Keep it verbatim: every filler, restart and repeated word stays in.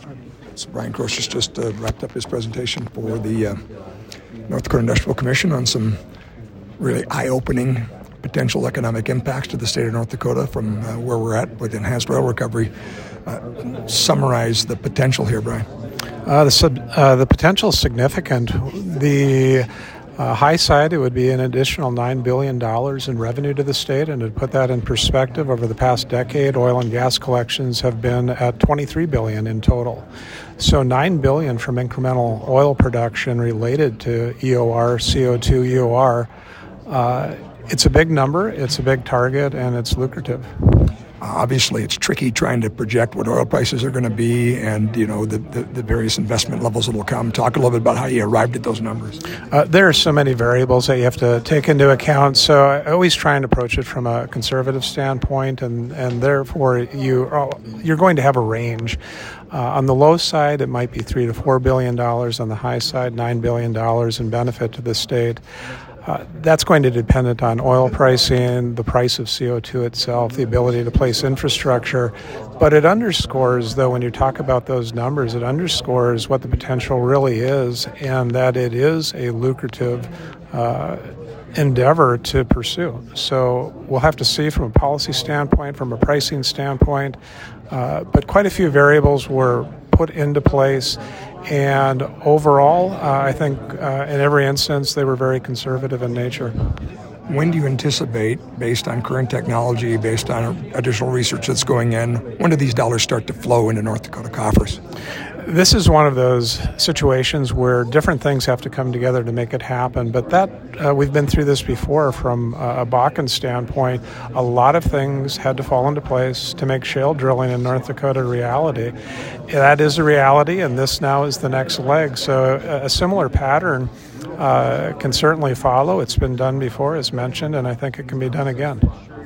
So Brian Crozius just uh, wrapped up his presentation for the uh, North Dakota Industrial Commission on some really eye-opening potential economic impacts to the state of North Dakota from uh, where we're at with enhanced rail recovery. Uh, summarize the potential here, Brian. Uh, the, sub, uh, the potential is significant. The uh, high side, it would be an additional nine billion dollars in revenue to the state, and to put that in perspective, over the past decade, oil and gas collections have been at twenty-three billion dollars in total. So nine billion dollars from incremental oil production related to E O R, C O two, E O R. Uh, it's a big number, it's a big target, and it's lucrative. Obviously, it's tricky trying to project what oil prices are going to be and, you know, the, the, the various investment levels that will come. Talk a little bit about how you arrived at those numbers. Uh, there are so many variables that you have to take into account. So I always try and approach it from a conservative standpoint, and, and therefore you, you're going to have a range. Uh, on the low side, it might be three to four billion dollars. On the high side, nine billion dollars in benefit to the state. Uh, that's going to depend on oil pricing, the price of C O two itself, the ability to place infrastructure. But it underscores, though, when you talk about those numbers, it underscores what the potential really is, and that it is a lucrative uh, endeavor to pursue. So we'll have to see from a policy standpoint, from a pricing standpoint, uh, but quite a few variables were put into place. And overall, uh, I think uh, in every instance, they were very conservative in nature. When do you anticipate, based on current technology, based on additional research that's going in, when do these dollars start to flow into North Dakota coffers? This is one of those situations where different things have to come together to make it happen. But that uh, we've been through this before from a Bakken standpoint. A lot of things had to fall into place to make shale drilling in North Dakota a reality. That is a reality, and this now is the next leg. So a similar pattern uh, can certainly follow. It's been done before, as mentioned, and I think it can be done again.